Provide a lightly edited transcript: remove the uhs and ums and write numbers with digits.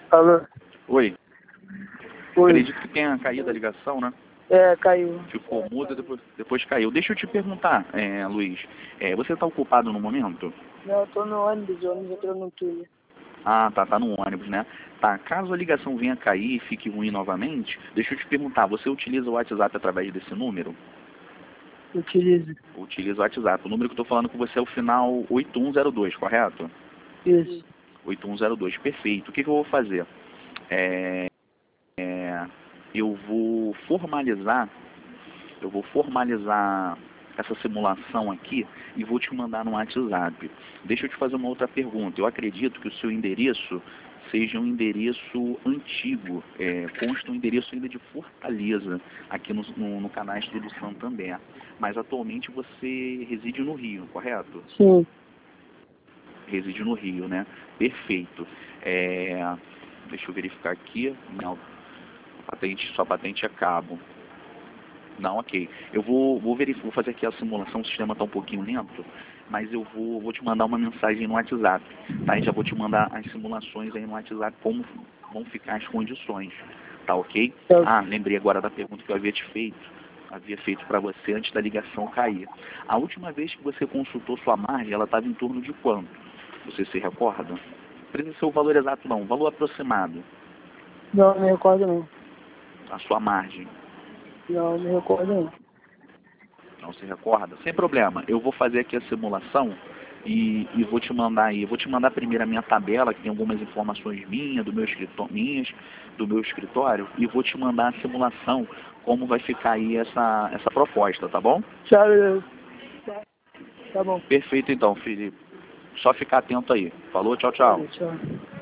Alô? Oi. Oi. Acredito que tenha caído a ligação, né? É, caiu. Ficou muda, depois caiu. Deixa eu te perguntar, Luiz, você está ocupado no momento? Não, eu tô no ônibus, o ônibus entrou no túnel. Ah, tá no ônibus, né? Tá, caso a ligação venha cair e fique ruim novamente, deixa eu te perguntar, você utiliza o WhatsApp através desse número? Utilizo. Utiliza o WhatsApp. O número que eu estou falando com você é o final 8102, correto? Isso. 8102, perfeito. O que eu vou fazer? Eu vou formalizar essa simulação aqui e vou te mandar no WhatsApp. Deixa eu te fazer uma outra pergunta. Eu acredito que o seu endereço seja um endereço antigo, consta um endereço ainda de Fortaleza, aqui no Cadastro do Santander. Mas atualmente você reside no Rio, correto? Sim. Reside no Rio, né? Perfeito. Deixa eu verificar aqui. Não, sua patente é cabo. Não, ok. Eu vou fazer aqui a simulação, o sistema está um pouquinho lento, mas eu vou te mandar uma mensagem no WhatsApp, tá? E já vou te mandar as simulações aí no WhatsApp, como vão ficar as condições, tá ok? Ah, lembrei agora da pergunta que eu havia feito para você antes da ligação cair. A última vez que você consultou sua margem, ela estava em torno de quanto? Você se recorda? Não precisa ser o valor exato não, o valor aproximado. Não, não me recordo não. A sua margem. Não, não me recordo não. Não se recorda? Sem problema. Eu vou fazer aqui a simulação e vou te mandar aí. Eu vou te mandar primeiro a minha tabela, que tem algumas informações minhas, do meu escritório, e vou te mandar a simulação, como vai ficar aí essa proposta, tá bom? Tchau, tá bom. Perfeito então, Felipe. Só ficar atento aí. Falou, tchau, tchau. Tchau.